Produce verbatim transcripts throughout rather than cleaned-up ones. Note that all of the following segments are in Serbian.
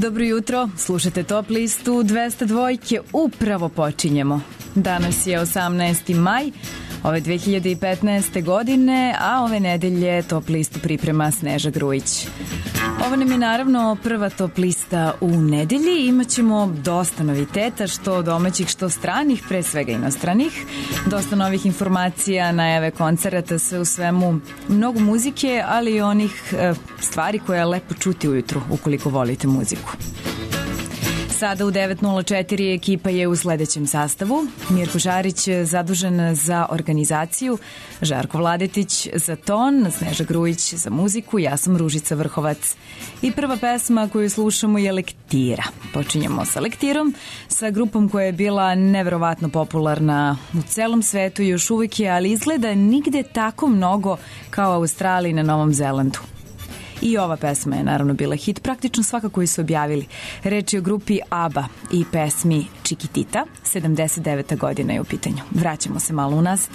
Dobro jutro, slušate Top listu dvesta dva, upravo počinjemo. Danas je osamnaesti maj ove dve hiljade petnaeste. godine, a ove nedelje Top listu priprema Sneža Grujić. Ovo nam je naravno prva Top lista u nedelji. Imaćemo dosta noviteta, što domaćih, što stranih, pre svega inostranih. Dosta novih informacija, najave koncerata, sve u svemu mnogo muzike, ali i onih e, stvari koje je lepo čuti ujutru ukoliko volite muziku. Sada u devet nula četiri ekipa je u sledećem sastavu. Mirko Žarić zadužen za organizaciju, Žarko Vladetić za ton, Sneža Grujić za muziku, ja sam Ružica Vrhovac. I prva pesma koju slušamo je Lektira. Počinjemo sa Lektirom, sa grupom koja je bila neverovatno popularna u celom svetu i još uvijek je, ali izgleda nigde tako mnogo kao u Australiji na Novom Zelandu. I ova pesma je naravno bila hit praktično svaka koju su objavili. Reč je o grupi ABBA i pesmi Chiquitita, sedamdeset deveta godina je u pitanju. Vraćamo se malo unazad.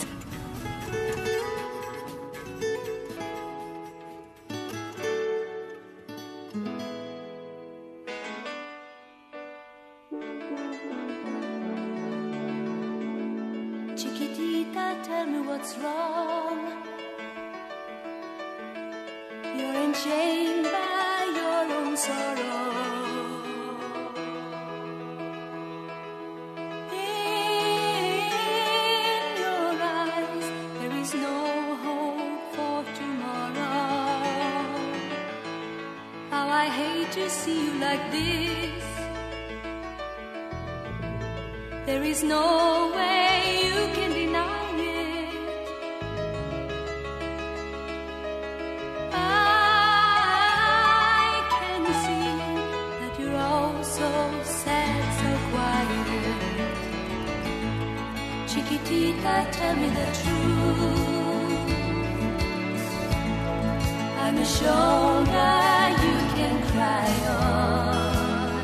Chiquitita, tell me what's wrong. You're enchained by your own sorrow. In your eyes, there is no hope for tomorrow. How I hate to see you like this. There is no way you can deny it. So sad, so quiet. Chiquitita, tell me the truth. I'm a shoulder you can cry on.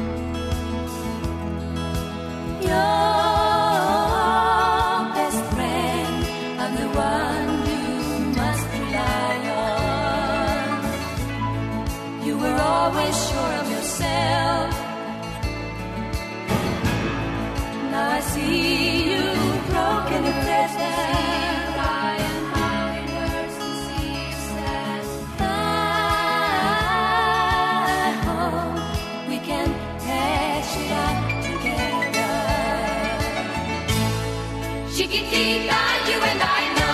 Your best friend, I'm the one you must rely on. You were always sure of yourself. Now I see you broken and blessed. Why and how it hurts to see you sad. I hope we can patch it up together. Chiquitita, you and I know.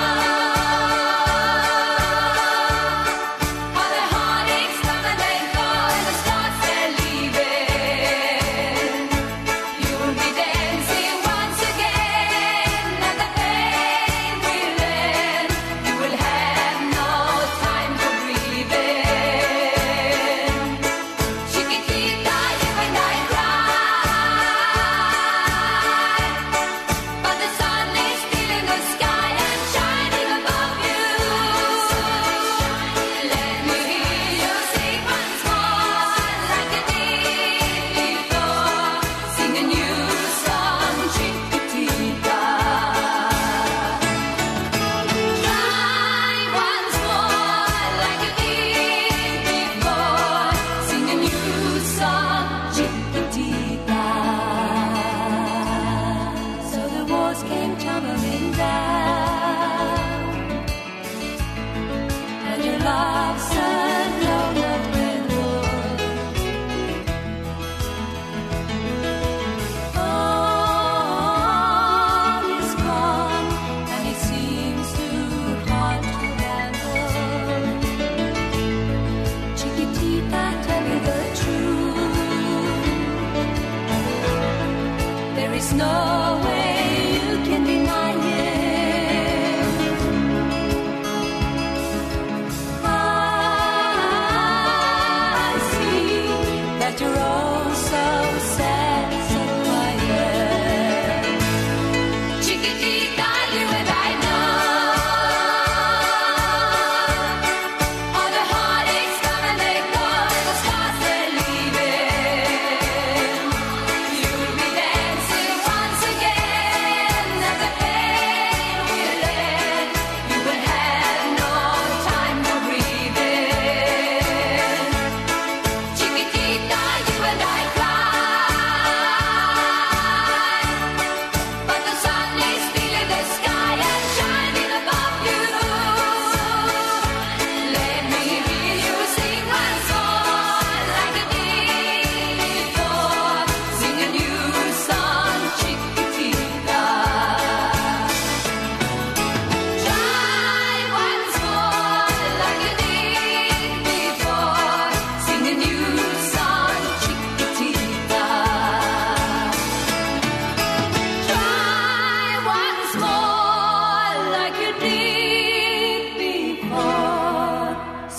Once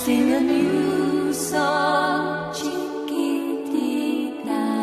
sing a new song, chiquitita.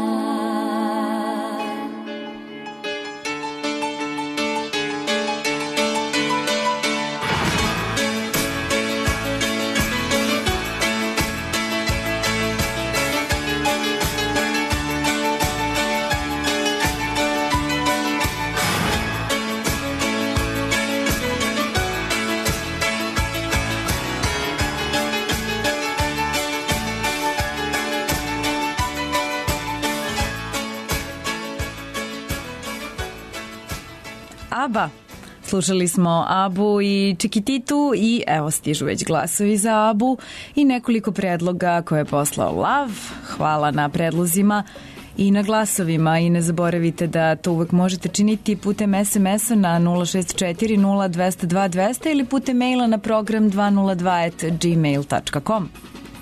ABBA. Slušali smo Abu i Čikititu i evo stižu već glasovi za Abu i nekoliko predloga koje je poslao Lav. Hvala na predlozima i na glasovima i ne zaboravite da to uvek možete činiti putem es em es-a na nula šest četiri nula dva nula dva dva nula nula ili putem maila na program dva nula dva at gmail dot com.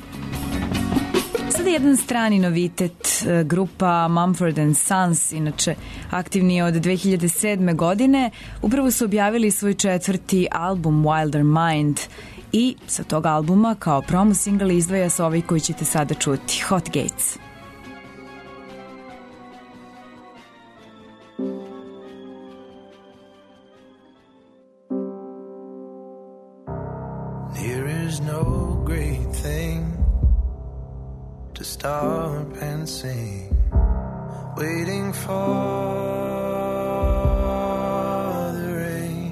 Sada jedan strani novitet, grupa Mumford and Sons, inače aktivni od dve hiljade sedme. godine, upravo su objavili svoj četvrti album Wilder Mind i sa tog albuma kao promo single izdvaja se ovaj koji ćete sada čuti, Hot Gates. There is no great thing to stop and sing, waiting for the rain,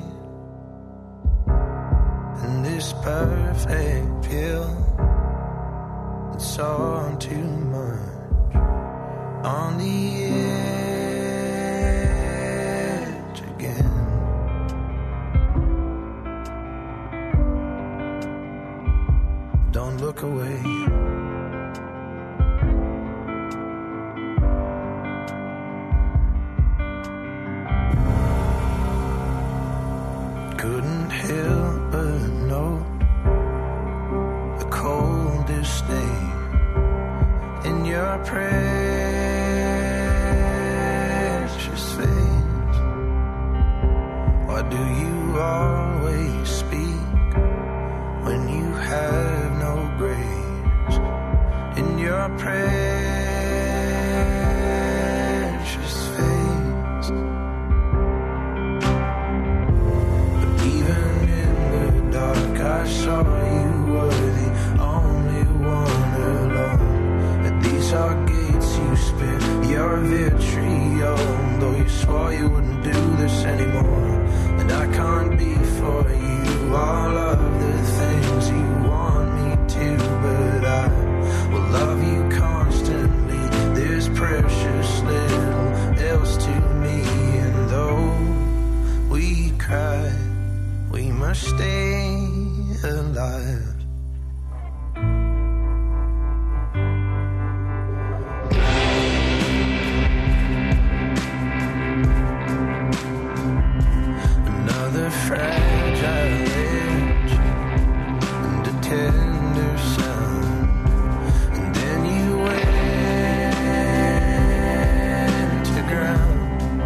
and this perfect pill that's all too much on the edge again. Don't look away. Couldn't help but note the coldest name in your precious face. Why do you always speak when you have no grace in your precious face? Dark, I saw you were the only one alone. At these are gates you spit your vitriol, though you swore you wouldn't do this anymore. And I can't be for you all of the things you want me to, but I will love you constantly. There's precious little else to me, and though we cry, we must stay alive. Another fragile edge and a tender sound, and then you went to ground.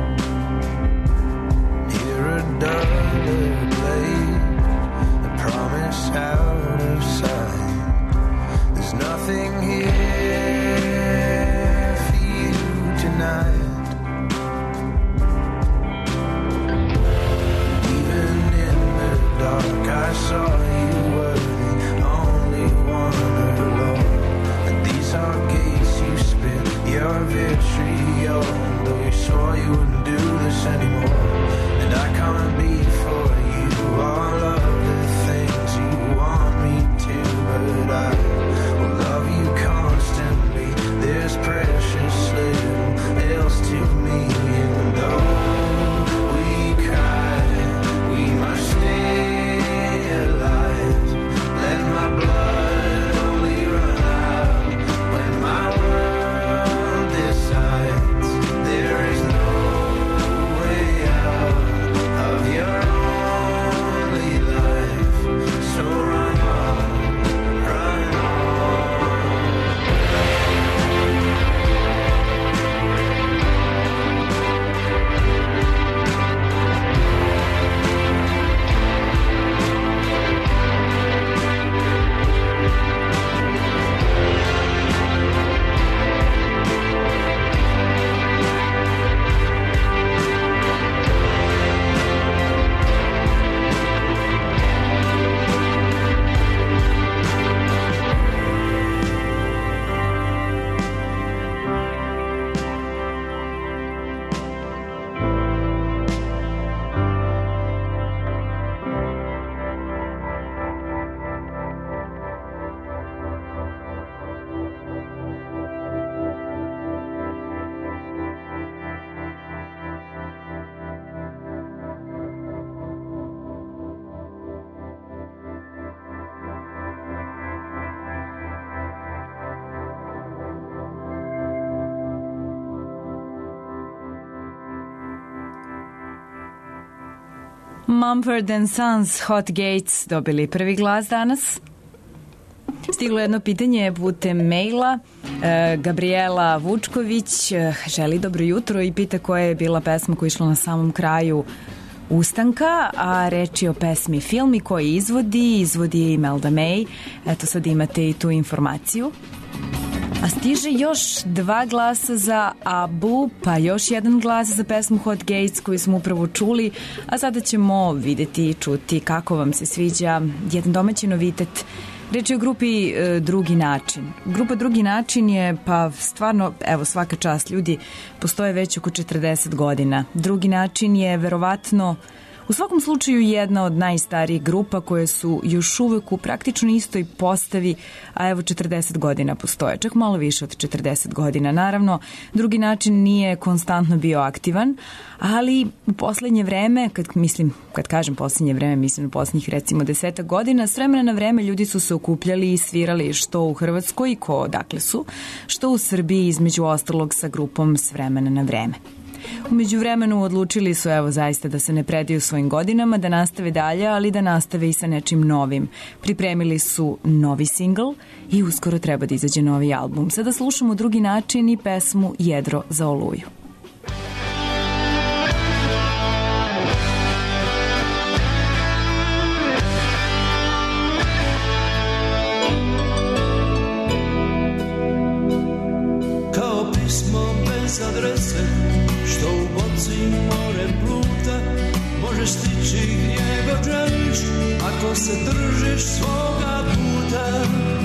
Hear a dollar blade, promise out of sight. There's nothing here for you tonight. Even in the dark, I saw you were the only one alone. And these are gates you spit your vitriol, though you swore you wouldn't do this anymore. And I can't be for you all of the things you want me to, but I will love you Mumford and Sons, Hot Gates, dobili prvi glas danas. Stiglo jedno pitanje putem maila. E, Gabriela Vučković e, želi dobro jutro i pita koja je bila pesma koja je išla na samom kraju ustanka, a reč je o pesmi Filmi koji izvodi, izvodi je Imelda May. Eto, sad imate i tu informaciju. A stiže još dva glasa za Abu, pa još jedan glas za pesmu Hot Gates koju smo upravo čuli, a sada ćemo videti i čuti kako vam se sviđa jedan domaći novitet. Reč je o grupi e, Drugi način. Grupa Drugi način je, pa stvarno, evo svaka čast, ljudi postoje već oko četrdeset godina. Drugi način je verovatno u svakom slučaju jedna od najstarijih grupa koje su još uvek u praktično istoj postavi, a evo četrdeset godina postoje, čak malo više od četrdeset godina. Naravno, Drugi način nije konstantno bio aktivan, ali u poslednje vreme, kad mislim, kad kažem poslednje vreme, mislim na poslednjih recimo desetak godina, s vremena na vreme ljudi su se okupljali i svirali što u Hrvatskoj, ko odakle su, što u Srbiji, između ostalog sa grupom S vremena na vreme. Umeđu vremenu odlučili su, evo zaista, da se ne predaju svojim godinama, da nastave dalje, ali da nastave i sa nečim novim. Pripremili su novi singl i uskoro treba da izađe novi album. Sada slušamo Drugi način i pesmu Jedro za Oluju. Kao pismo bez adrese, što u boci more pluta, možeš stići gdje god želiš, ako se držiš svoga puta.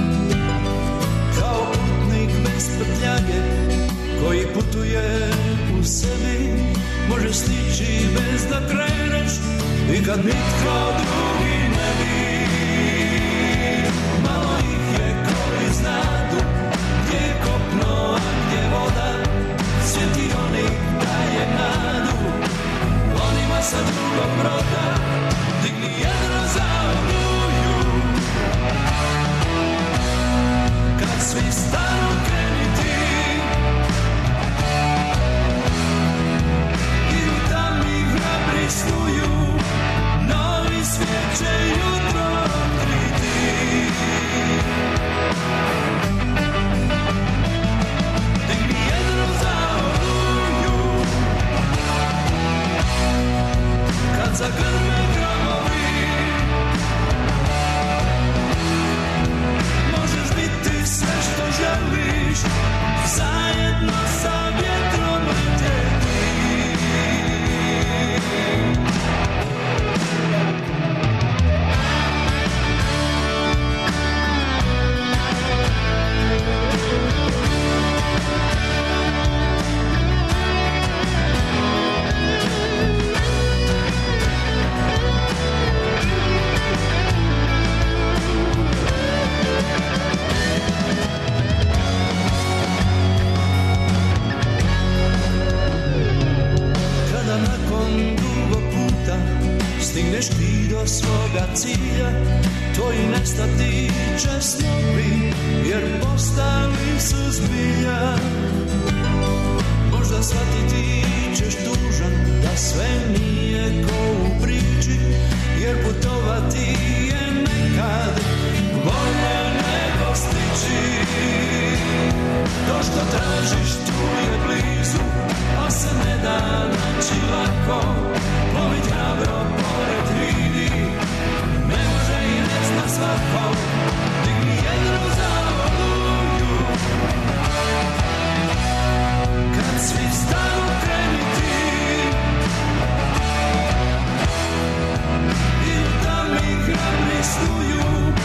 Kao putnik bez prtljage, koji putuje u sebi, možeš stići bez da kreneš, i kad nitko drugi ne bi. Malo ih je koji znadu, gdje je kopno, a gdje voda, svijeti onih daje nadu, onima sa drugog broda, digni jedro za Oluju. Kad svi stanu kreni ti, i u tami hrabri snuju, novi svijet će jutro otkriti. Digni jedro za Oluju, kad zagrme gromovi, možeš biti sve što želiš, zajedno sa vjetrom letjeti. Stigneš ti do svoga cilja, tvoji nestati će snovi, jer postali su zbilja. Možda shvatiti ćeš tužan, da sve nije ko u priči, jer putovati je nekad bolje nego stići. To što tražiš tu je blizu, pa se ne da naći lako, plovit hrabro pored vidi, ne može i ne zna svako. Digni jedro za Oluju, kad svi stanu kreni ti, i u tami hrabri snuju,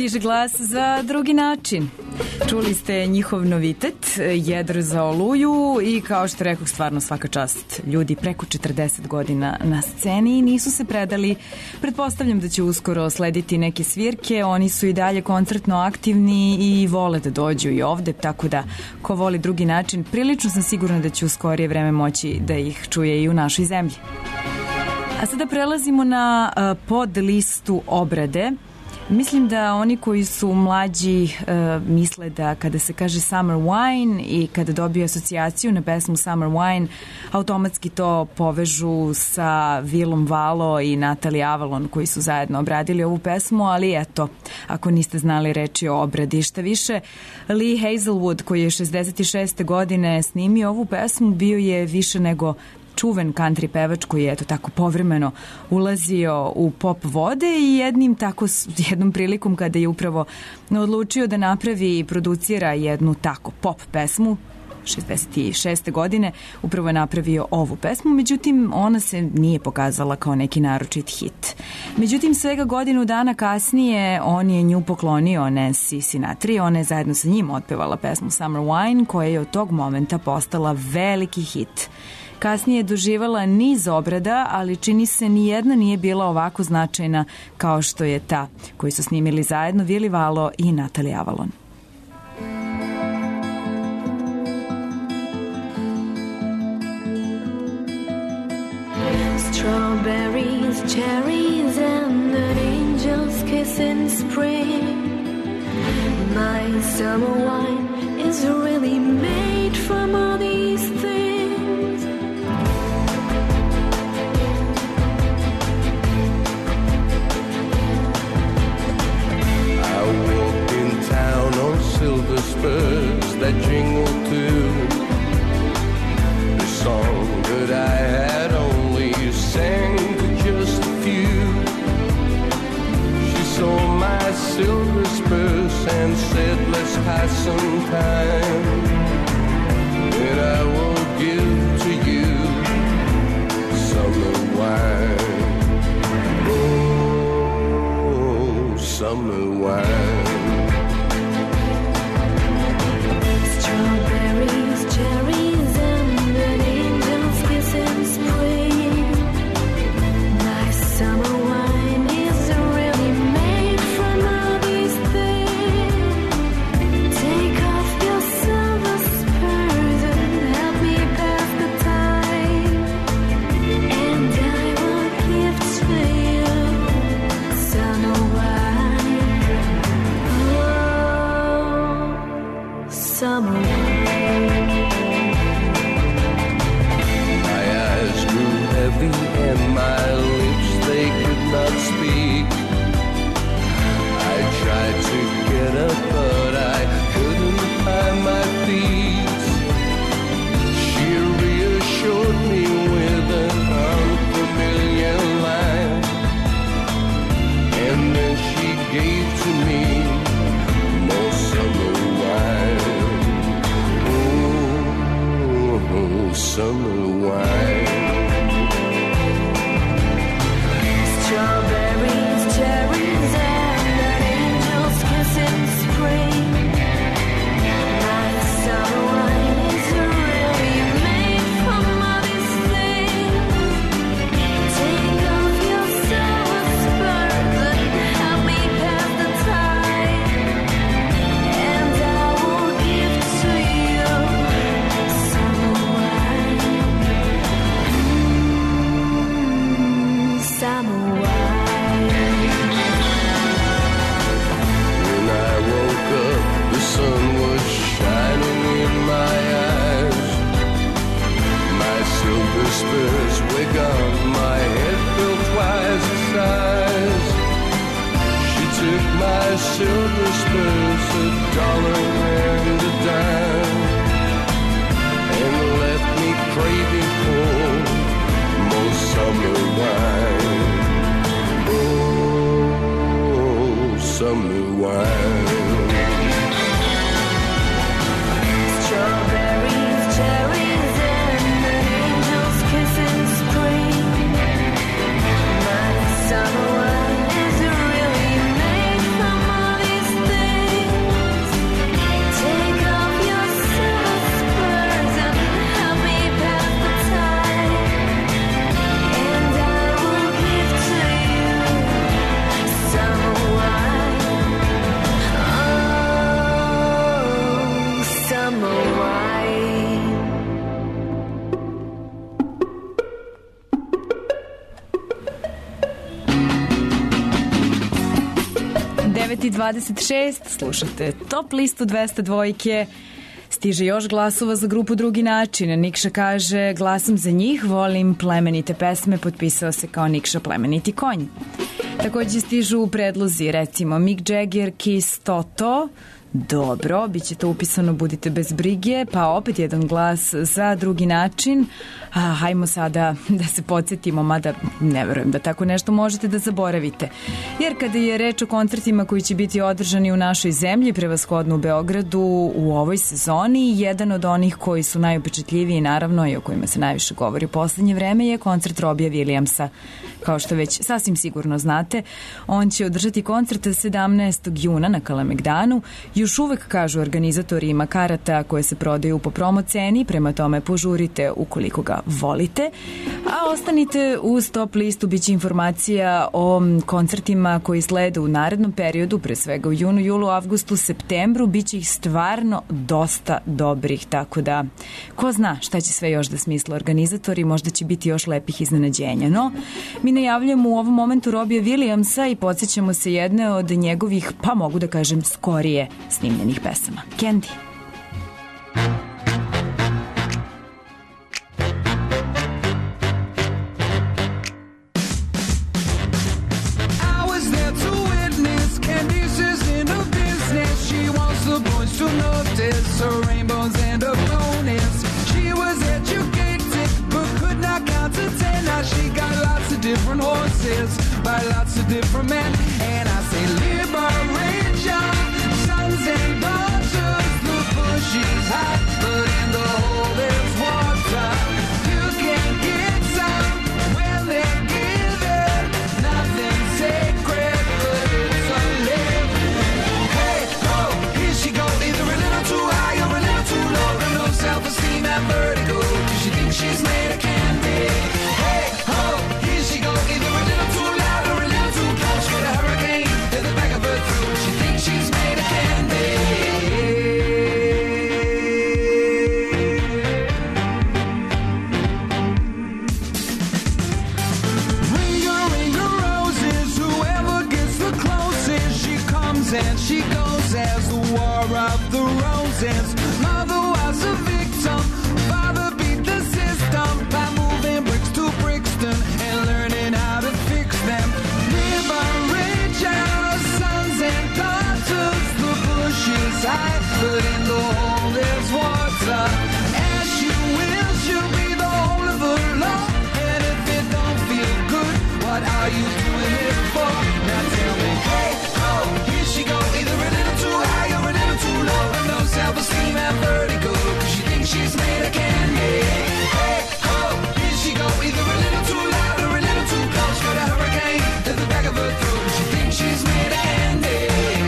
Stiže glas za drugi način. Čuli ste njihov novitet, Jedro za oluju, i kao što rekao, stvarno svaka čast. Ljudi preko četrdeset godina na sceni nisu se predali. Pretpostavljam da će uskoro slediti neke svirke. Oni su i dalje koncertno aktivni i vole da dođu i ovde, tako da ko voli drugi način, prilično sam sigurna da će u skorije vreme moći da ih čuje i u našoj zemlji. A sada prelazimo na uh, pod listu obrade. Mislim da oni koji su mlađi uh, misle da kada se kaže Summer Wine i kada dobiju asocijaciju na pesmu Summer Wine, automatski to povežu sa Willom Valo i Natalie Avalon koji su zajedno obradili ovu pesmu, ali eto, ako niste znali reči o obradi. Šta više, Lee Hazelwood koji je šezdeset šeste godine snimio ovu pesmu bio je više nego čuven country pevač koji je eto tako povremeno ulazio u pop vode i jednim tako, jednom prilikom kada je upravo odlučio da napravi i producira jednu tako pop pesmu, šezdeset šeste godine, upravo je napravio ovu pesmu, međutim ona se nije pokazala kao neki naročit hit. Međutim, svega godinu dana kasnije on je nju poklonio Nancy Sinatri, ona je zajedno sa njim otpevala pesmu Summer Wine koja je od tog momenta postala veliki hit. Kasnije je doživala niz obrada, ali čini se ni jedna nije bila ovako značajna kao što je ta koju su snimili zajedno Willi Valo i Natalie Avalon. Strawberries, cherries, and an angel's kiss in spring. My summer wine is really made from all these things. Silver spurs that jingle too. The song that I had only sang to just a few. She saw my silver spurs and said, let's pass some time. And I will give to you summer wine. Oh, summer wine. Strawberries, cherries, and an angel's kiss in spring. My summer wine is really made from all these things. Take off your silver spurs and help me pass the time. And I will give to you summer wine. Oh, summer wine. And my lips, they could not speak. I tried to get up, but I couldn't find my feet. She reassured me with an unfamiliar line, and then she gave to me more summer wine. Oh, summer wine. Strawberries, cherries, and an angel's kiss in spring. My summer wine is really made from all these things. Take off your silver spurs and help me pass the time. And I will give to you summer wine. Mm, summer wine. The sun was shining in my eyes. My silver spurs were gone. My head filled twice the size. She took my silver spurs, a dollar and a dime, and left me craving for more summer wine. Oh, summer wine. Strawberries, cherries, and an angel's kiss in spring. My summer wine is really made from all these devet i dvadeset šest, slušate Top listu dvesta dvojke. Stiže još glasova za grupu Drugi način. Nikša kaže, glasam za njih, volim plemenite pesme, potpisao se kao Nikša plemeniti konj. Takođe stižu predlozi, recimo Mick Jagger, Kiss, Toto. Dobro, bit će to upisano, budite bez brige. Pa opet jedan glas za Drugi način. A, hajmo sada da se podsjetimo, mada ne verujem da tako nešto možete da zaboravite. Jer kada je reč o koncertima koji će biti održani u našoj zemlji, prevashodno u Beogradu u ovoj sezoni, jedan od onih koji su najupečatljiviji naravno i o kojima se najviše govori u poslednje vreme je koncert Robija Williamsa. Kao što već sasvim sigurno znate, on će održati koncert sedamnaestog juna na Kalemegdanu. Još uvek, kažu organizatori, ima karata koje se prodaju po promo ceni, prema tome požurite ukoliko ga volite. A ostanite uz Top listu, bit će informacija o koncertima koji slede u narednom periodu, pre svega u junu, julu, avgustu, septembru. Biće ih stvarno dosta dobrih, tako da ko zna šta će sve još da smisle organizatori, možda će biti još lepih iznenađenja. No, mi najavljamo u ovom momentu Robija Williamsa i podsjećamo se jedne od njegovih, pa mogu da kažem, skorije snimljenih pesama. Candy. Different horses by lots of different men, and I say liberate your sons and daughters. The bush is hot, but in the hole there's water. You can get some when they're given. Nothing sacred, but it's a living. Hey, go, here she go, either a little too high or a little too low. And no self-esteem and vertigo, 'cause she thinks she's made of candy. Hey, ho, she go either a little too loud or a little too close. Get a hurricane in the back of her throat. She thinks she's made of candy. Ring her, ring her roses. Whoever gets the closest, she comes and she goes as the war of the roses. Mother was a victim, father beat the system by moving bricks to Brixton and learning how to fix them. Liberate your sons and daughters. The bush is high, but in the hole there's water. As you will, she'll be the whole of the law. And if it don't feel good, what are you doing it for? Now tell me, hey, oh, here she go, either a little too high or a little too low. And no self-esteem and vertigo, 'cause she thinks she's made of candy. Hey, oh, here she go, either a little too loud or a little too close. Got a hurricane in the back of her throat. She thinks she's made of candy.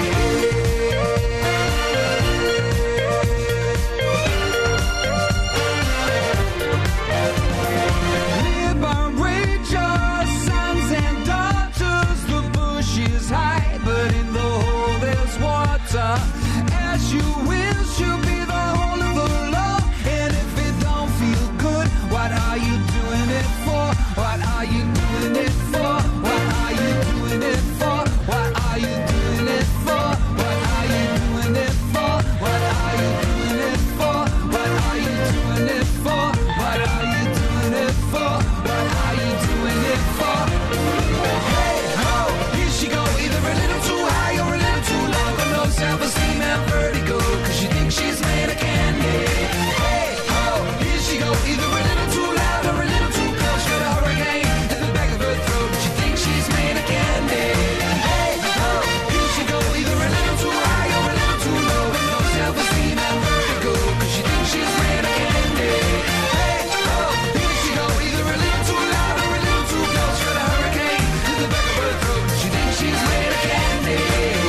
Liberate your sons and daughters. The bush is high, but in the hole there's water. As you will, she'll be the whole of the law. And if it don't feel good, what are you doing it for? What are you doing it for? What are you doing it for? What are you doing it for? What are you doing it for? What are you doing it for? What are you doing it for? What are you doing it for? What are you doing it for? Hey, ho, here she go, either a little too high or a little too low. But no self-esteem and vertigo, 'cause she thinks she's made of candy. Hey, ho, here she go, either a little too loud or a little too close. Got a hurricane in the back of her throat. She thinks she's made of candy. Hey, ho, here she go, either a little too high or a little too low. With no self-esteem and vertigo, 'cause she thinks she's made of candy. Hey, ho, here she go, either a little too loud or a little too close. Got a hurricane in the back of her throat. She thinks she's made of candy.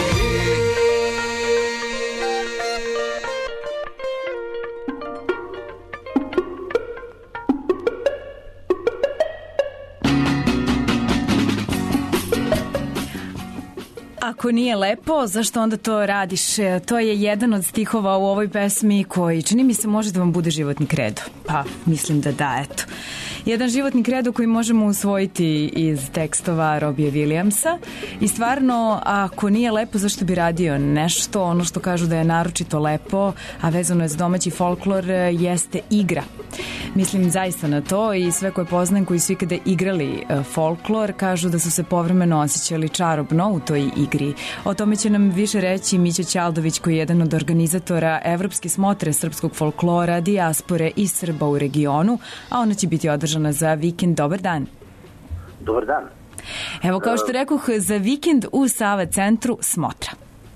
Ako nije lepo, zašto onda to radiš? To je jedan od stihova u ovoj pesmi koji, čini mi se, može da vam bude životni kredo. Pa, mislim da da, eto. Jedan životni kredo koji možemo usvojiti iz tekstova Robija Williamsa i stvarno, ako nije lepo, zašto bi radio nešto? Ono što kažu da je naročito lepo, a vezano je za domaći folklor, jeste igra. Mislim zaista na to i sve koje poznajem koji su ikada igrali folklor kažu da su se povremeno osjećali čarobno u toj igri. O tome će nam više reći Mića Ćaldović, koji je jedan od organizatora Evropske smotre srpskog folklora, dijaspore i Srba u regionu, a ona će biti održana za vikend. Dobar dan. Dobar dan. Evo, kao što rekoh, za vikend u Sava centru Smotra.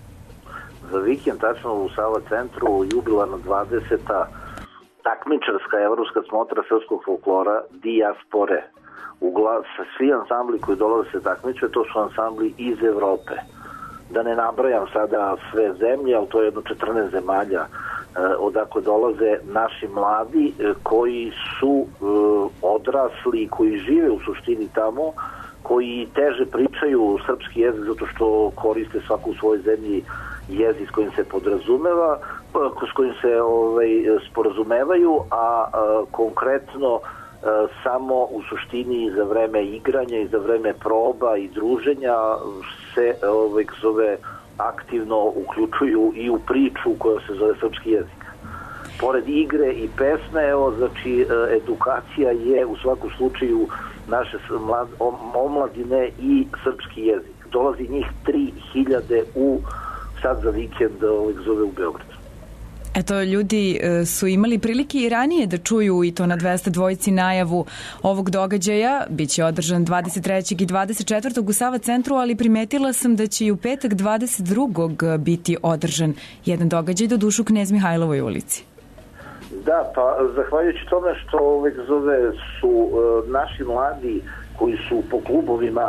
Za vikend, tačno u Sava centru, jubilarna dvadeseta takmičarska evropska smotra srpskog folklora dijaspore. Ugla, svi ansambli koji dolaze se takmiče, to su ansambli iz Evrope. Da ne nabrajam sada sve zemlje, ali to je jedno četrnaest zemalja eh, odakle dolaze naši mladi eh, koji su eh, odrasli, koji žive u suštini tamo, koji teže pričaju srpski jezik zato što koriste svaku u svojoj zemlji jezik s kojim se podrazumeva, s kojim se ovaj, sporazumevaju, a, a konkretno a, samo u suštini za vreme igranja i za vreme proba i druženja se ovaj, zove, aktivno uključuju i u priču koja se zove srpski jezik. Pored igre i pesme, evo, znači, edukacija je u svakom slučaju naše mlad, omladine i srpski jezik. Dolazi njih tri hiljade u sad za vikend ovih zove u Beogradu. Eto, ljudi su imali prilike i ranije da čuju i to na dvesta dvojici najavu ovog događaja. Biće održan dvadeset trećeg i dvadeset četvrtog u Sava centru, ali primetila sam da će i u petak dvadeset drugog biti održan jedan događaj, do dušu Knez Mihajlovoj ulici. Da, pa zahvaljujući tome što ovih zove su uh, naši mladi koji su po klubovima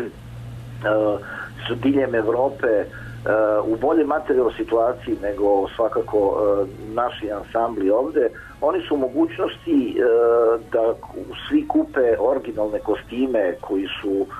uh, su diljem Evrope uh, u bolje materijalnoj situaciji nego svakako uh, naši ansambli ovde, oni su u mogućnosti uh, da svi kupe originalne kostime koji su uh,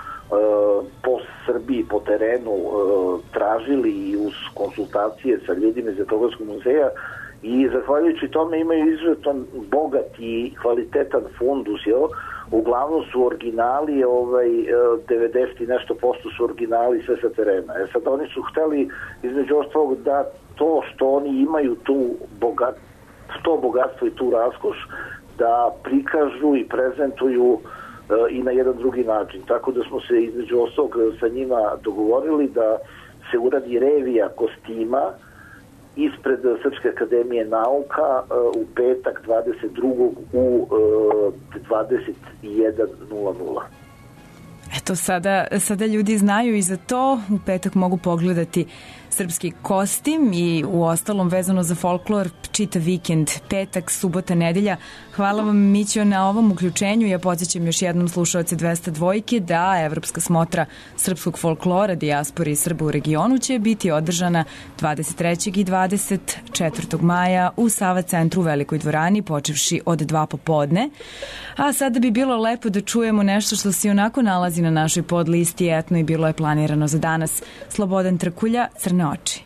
po Srbiji, po terenu uh, tražili i uz konsultacije sa ljudima iz Etnografskog muzeja. I zahvaljujući tome imaju izuzetno bogat i kvalitetan fundus, jel? Uglavnom su originali, ovaj, devedeset i nešto posto su originali sve sa terena. E sad oni su hteli između ostalog da to što oni imaju tu bogat, to bogatstvo i tu raskoš da prikažu i prezentuju uh, i na jedan drugi način. Tako da smo se između ostalog sa njima dogovorili da se uradi revija kostima ispred Srpske akademije nauka u petak dvadeset drugog u dvadeset jedan nula nula. Eto, sada, sada ljudi znaju i za to. U petak mogu pogledati srpski kostim i u ostalom vezano za folklor čitav vikend, petak, subota, nedelja. Hvala vam, Mićo, na ovom uključenju. Ja podsjećam još jednom slušaoce dvesta dvojke da Evropska smotra srpskog folklora, dijaspore i Srba u regionu će biti održana dvadeset trećeg i dvadeset četvrtog maja u Sava centru u Velikoj dvorani, počevši od dva popodne. A sada bi bilo lepo da čujemo nešto što se onako nalazi na našoj podlisti etno i bilo je planirano za danas. Slobodan Trkulja, Crne oči.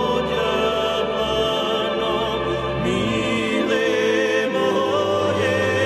Mile moje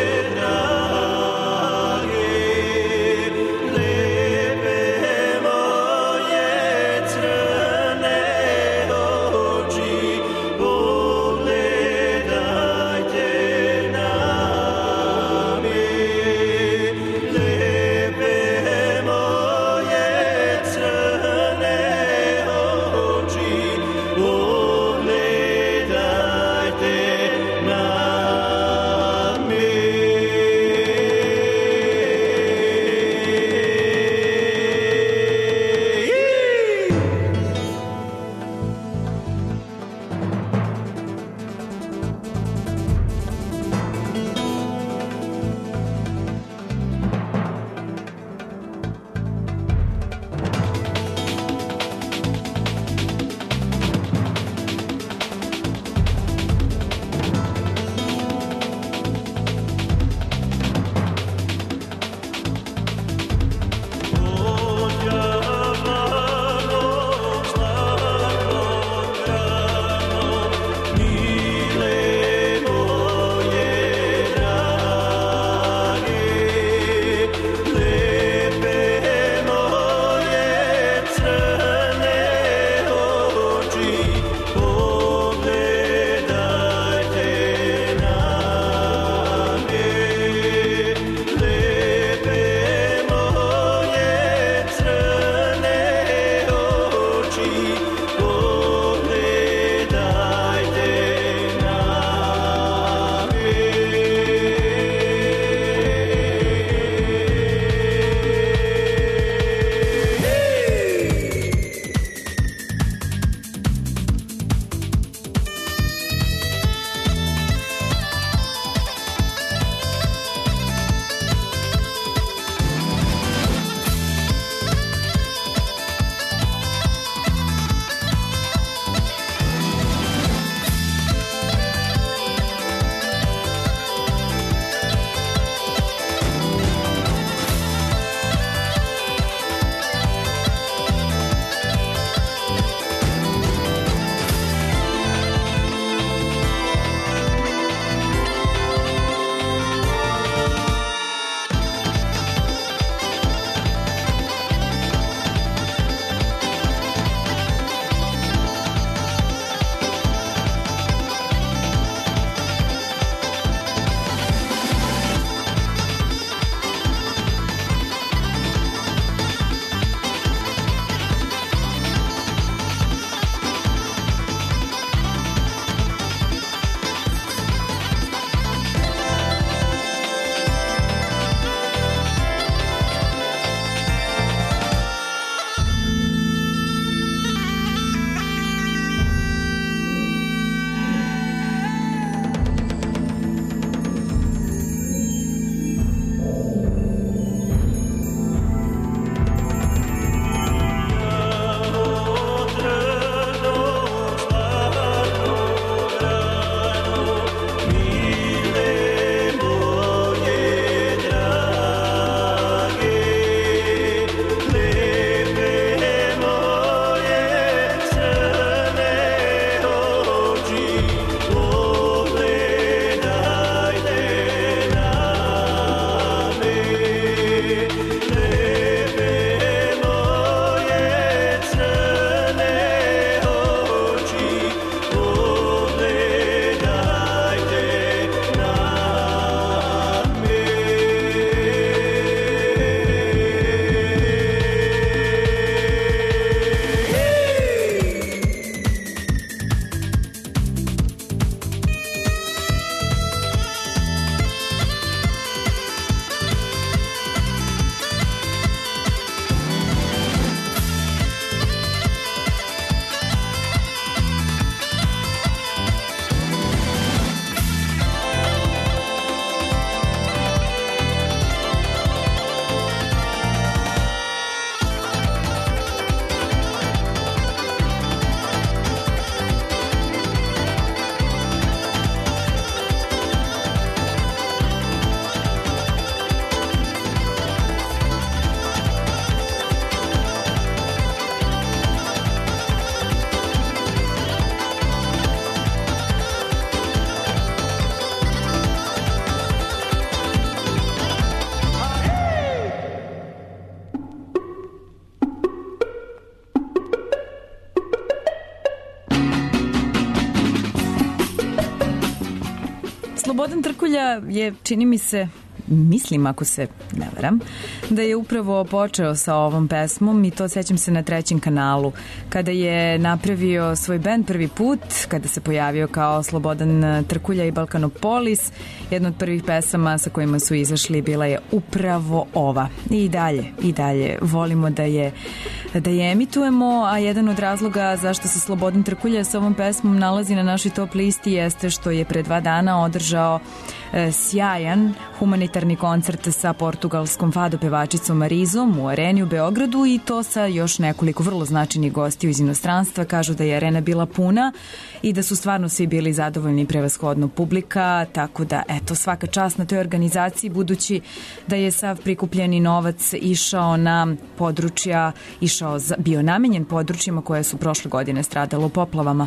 Slobodan Trkulja je, čini mi se, mislim ako se ne varam, da je upravo počeo sa ovom pesmom i to sećam se na Trećem kanalu kada je napravio svoj bend prvi put, kada se pojavio kao Slobodan Trkulja i Balkanopolis. Jedna od prvih pesama sa kojima su izašli bila je upravo ova. I dalje, i dalje volimo da je da je emitujemo, a jedan od razloga zašto se Slobodan Trkulja sa ovom pesmom nalazi na našoj top listi jeste što je pre dva dana održao e, sjajan humanitarni koncert sa portugalskom fado pevačicom Marizom u Areni u Beogradu i to sa još nekoliko vrlo značajnih gostiju iz inostranstva. Kažu da je arena bila puna i da su stvarno svi bili zadovoljni, prevashodno publika, tako da eto, svaka čast na toj organizaciji, budući da je sav prikupljeni novac išao na područja, išao za, bio namenjen područjima koje su prošle godine stradalo u poplavama.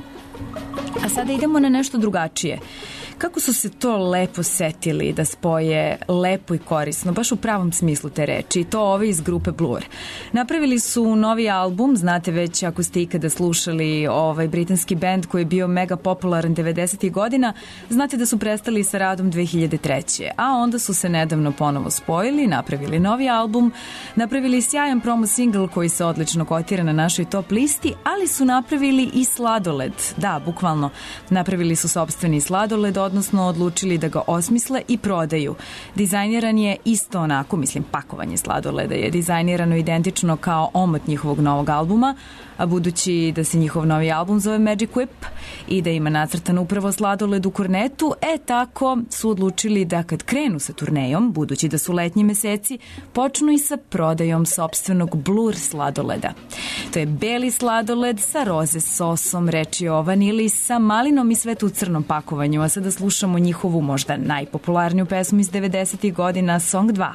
A sada idemo na nešto drugačije. Kako su se to lepo setili da spoje lepo i korisno, baš u pravom smislu te reči, i to ovi iz grupe Blur. Napravili su novi album, znate već ako ste ikada slušali ovaj britanski bend koji je bio mega popularan devedesetih godina, znate da su prestali sa radom dve hiljade treće. A onda su se nedavno ponovo spojili, napravili novi album, napravili sjajan promo single koji se odlično kotira na našoj top listi, ali su napravili i sladoled. Da, bukvalno, napravili su sopstveni sladoled, odnosno odlučili da ga osmisle i prodaju. Dizajniran je isto onako, mislim, pakovanje sladoleda je dizajnirano identično kao omot njihovog novog albuma, a budući da se njihov novi album zove Magic Whip i da ima nacrtan upravo sladoled u kornetu, e tako su odlučili da kad krenu sa turnejom, budući da su letnji meseci, počnu i sa prodajom sopstvenog Blur sladoleda. To je beli sladoled sa roze sosom, reč je o vanili sa malinom i sve tu u crnom pakovanju, a sada slušamo njihovu možda najpopularniju pesmu iz devedesetih godina, Song dva.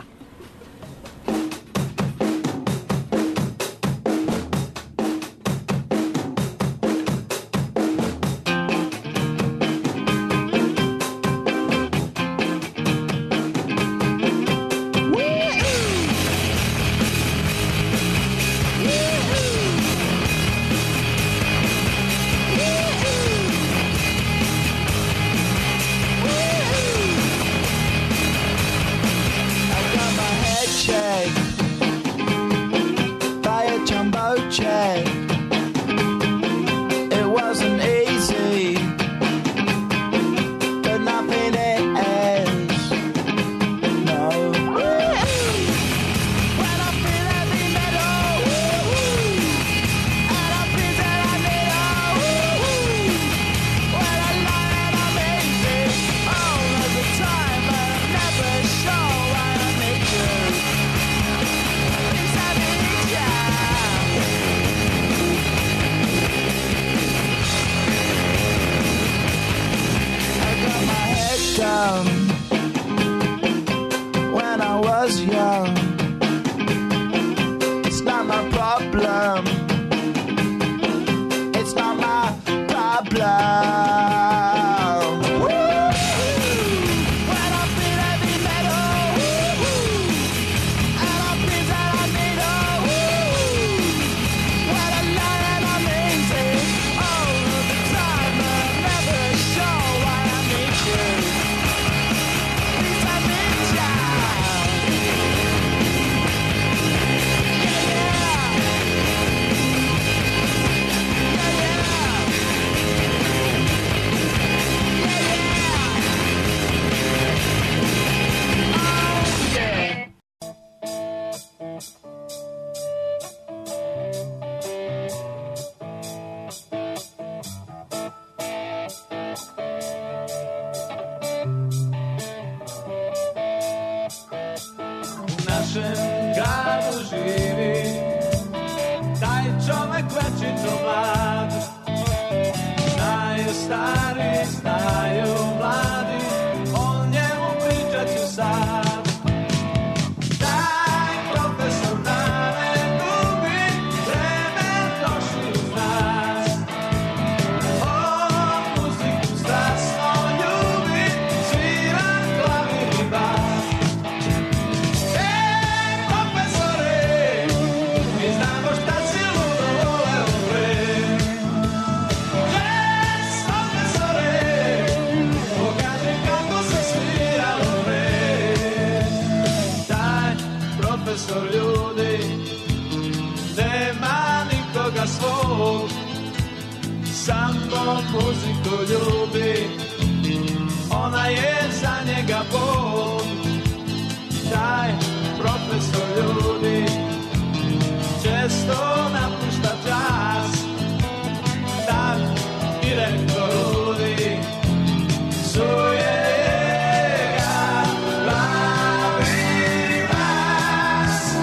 ljubi, ona je za njega Bog. Taj profesor ljudi često napušta čas, tak direktor ljudi zuje ga glavi vas.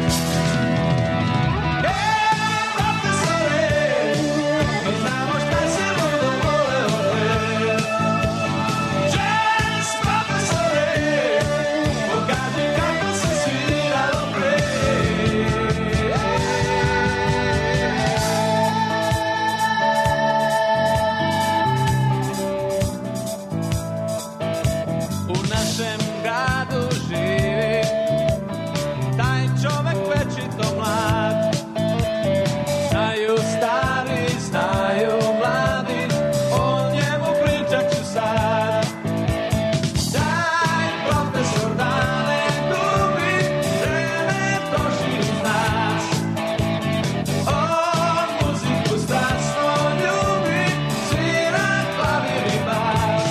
E, profesore, mi znamo šta se ludo voleo te. Jazz, profesore, pokaži kako se sviralo pre. U našem gradu živi taj čovek večito mlad. Znaju stari, znaju mladi, o njemu pričat ću sad. Taj profesor dane gubi, vreme troši uz nas. On muziku strasno ljubi, svira klavir i bas.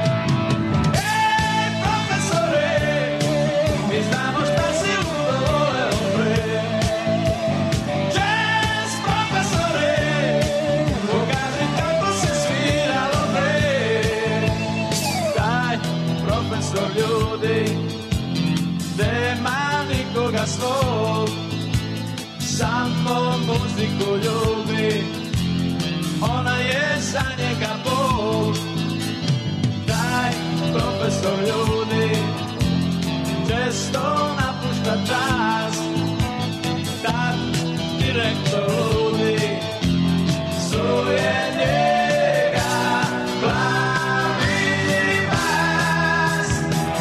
Ej, profesore, mi znamo šta si ludo voleo pre. Jazz, profesore, pokaži kako se sviralo pre. Taj profesor ljudi, nema nikoga svog, samo muziku ljubi, ona je za njega Bog. Taj profesor ljudi često napušta čas, tak direktor ljudi zuje njega glavi vas.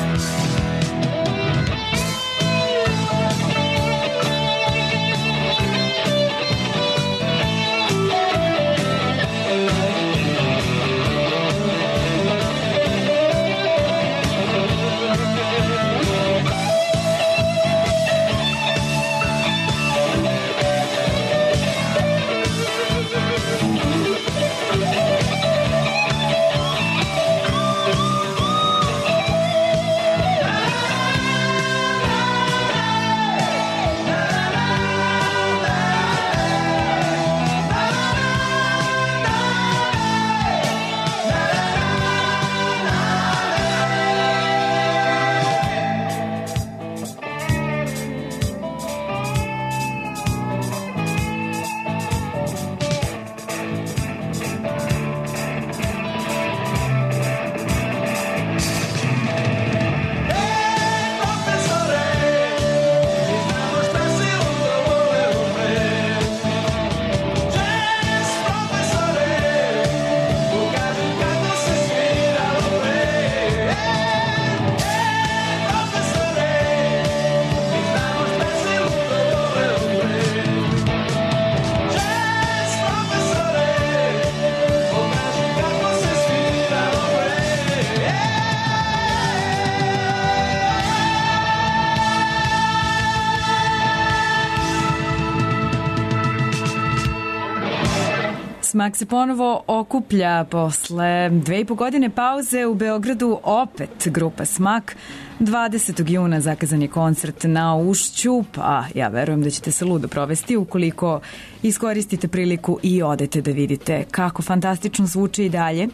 Smak se ponovo okuplja posle dve i po godine pauze u Beogradu, opet grupa Smak. dvadesetog juna zakazan je koncert na Ušću, pa ja verujem da ćete se ludo provesti ukoliko iskoristite priliku i odete da vidite kako fantastično zvuči i dalje.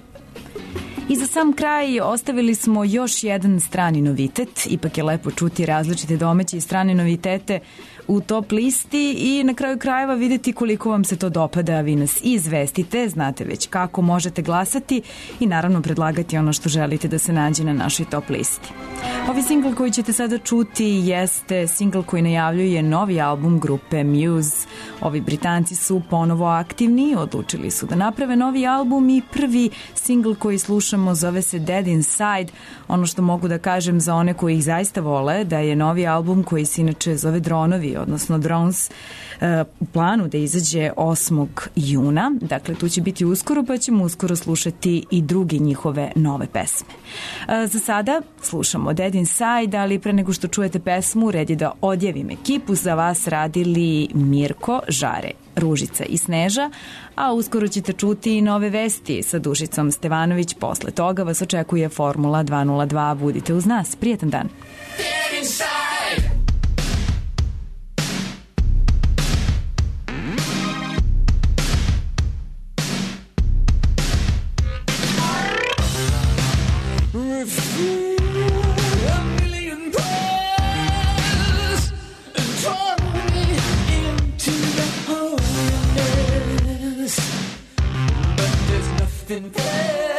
I za sam kraj ostavili smo još jedan strani novitet, ipak je lepo čuti različite domaće i strane novitete u top listi i na kraju krajeva vidjeti koliko vam se to dopada, vi nas izvestite, znate već kako možete glasati i naravno predlagati ono što želite da se nađe na našoj top listi. Ovi singl koji ćete sada čuti jeste singl koji najavljuje novi album grupe Muse. Ovi Britanci su ponovo aktivni, odlučili su da naprave novi album i prvi singl koji slušamo zove se Dead Inside. Ono što mogu da kažem za one koji ih zaista vole, da je novi album koji se inače zove Dronovi, odnosno Drones, u planu da izađe osmog juna. Dakle, tu će biti uskoro, pa ćemo uskoro slušati i druge njihove nove pesme. Za sada slušamo Dead Inside, ali pre nego što čujete pesmu, red je da odjavim ekipu. Za vas radili Mirko, Žare Ružica i Sneža, a uskoro ćete čuti i nove vesti sa Dušicom Stevanović. Posle toga vas očekuje Formula dva nula dva. Budite uz nas. Prijetan dan. But there's nothing there.